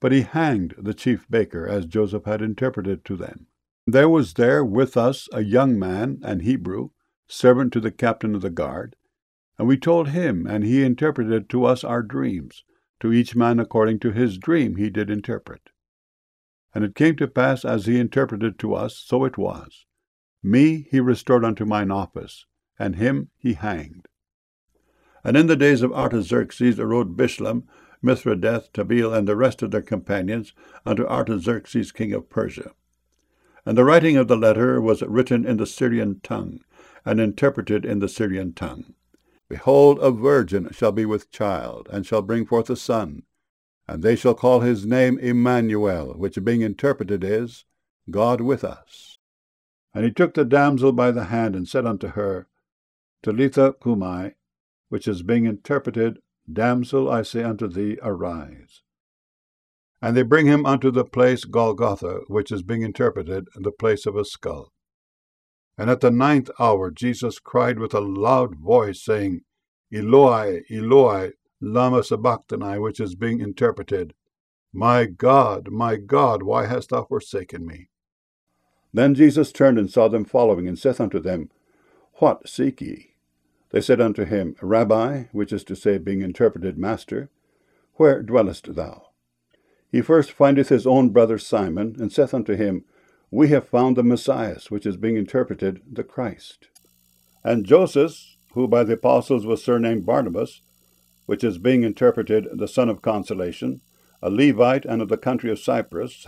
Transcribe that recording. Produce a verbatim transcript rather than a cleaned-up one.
But he hanged the chief baker, as Joseph had interpreted to them. There was there with us a young man, an Hebrew, servant to the captain of the guard, and we told him, and he interpreted to us our dreams. To each man according to his dream he did interpret. And it came to pass, as he interpreted to us, so it was. Me he restored unto mine office, and him he hanged. And in the days of Artaxerxes arose Bishlam, Mithridath, Tabeel, and the rest of their companions unto Artaxerxes king of Persia. And the writing of the letter was written in the Syrian tongue, and interpreted in the Syrian tongue. Behold, a virgin shall be with child, and shall bring forth a son, and they shall call his name Emmanuel, which being interpreted is, God with us. And he took the damsel by the hand, and said unto her, Talitha cumi, which is being interpreted, Damsel, I say unto thee, arise. And they bring him unto the place Golgotha, which is being interpreted, the place of a skull. And at the ninth hour Jesus cried with a loud voice, saying, Eloi, Eloi, lama sabachthani, which is being interpreted, My God, my God, why hast thou forsaken me? Then Jesus turned and saw them following, and saith unto them, What seek ye? They said unto him, Rabbi, which is to say, being interpreted, Master, where dwellest thou? He first findeth his own brother Simon, and saith unto him, We have found the Messiah, which is being interpreted, the Christ. And Joseph, who by the apostles was surnamed Barnabas, which is being interpreted, the son of consolation, a Levite and of the country of Cyprus,